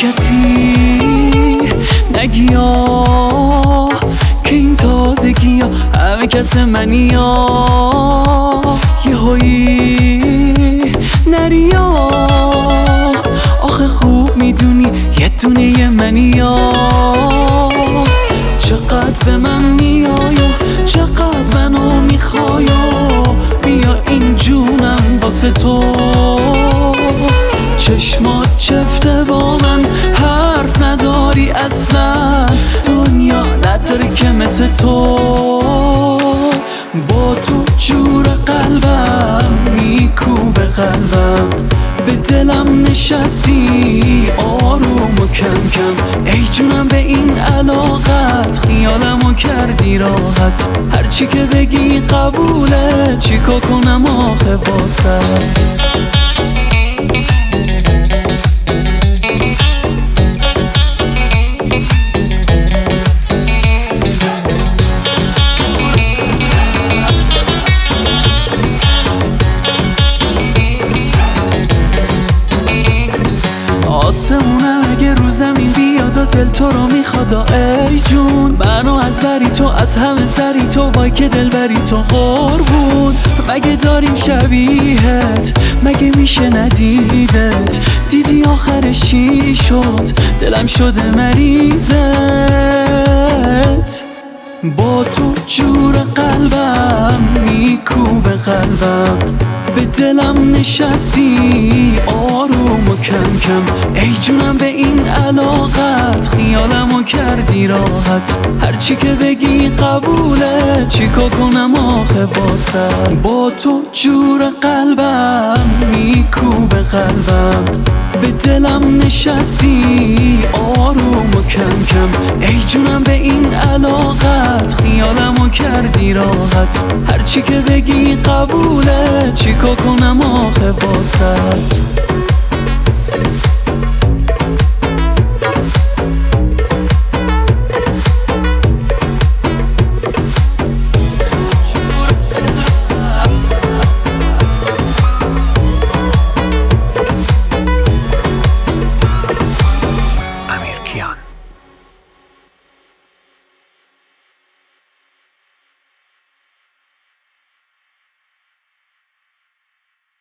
کسی نگیا که این تازگی ها همه کس منی ها یه هایی نریا آخه خوب میدونی یه دونه منی ها چقدر به من میای و چقدر منو میخوای بیا این جونم واسه تو چشمات چفته با من حرف نداری اصلا دنیا نداره که مثل تو با تو جور قلبم میکوبه قلبم به دلم نشستی آروم و کم کم ای جونم به این علاقت خیالمو کردی راحت هرچی که بگی قبوله چیکار کنم آخه باست آسمونم اگه رو زمین بیاد و دل تو رو میخواد ای جون منو از بری تو از همه سری تو وای که دل بری تو قربون مگه داریم شبیهت مگه میشه ندیدت دیدی آخرش چی شد دلم شده مریضت با تو جور قلبم میکوبه قلبم به دلم نشستی آروم و کم کم ای جونم به این علاقت خیالمو کردی راحت هرچی که بگی قبوله چیکار کنم آخه باست با تو جور قلبم میکوبه قلبم به دلم نشستی آروم و کم کم ای جونم به این علاقت خیالمو کردی راحت هرچی که بگی قبوله چیکار کنم آخه باست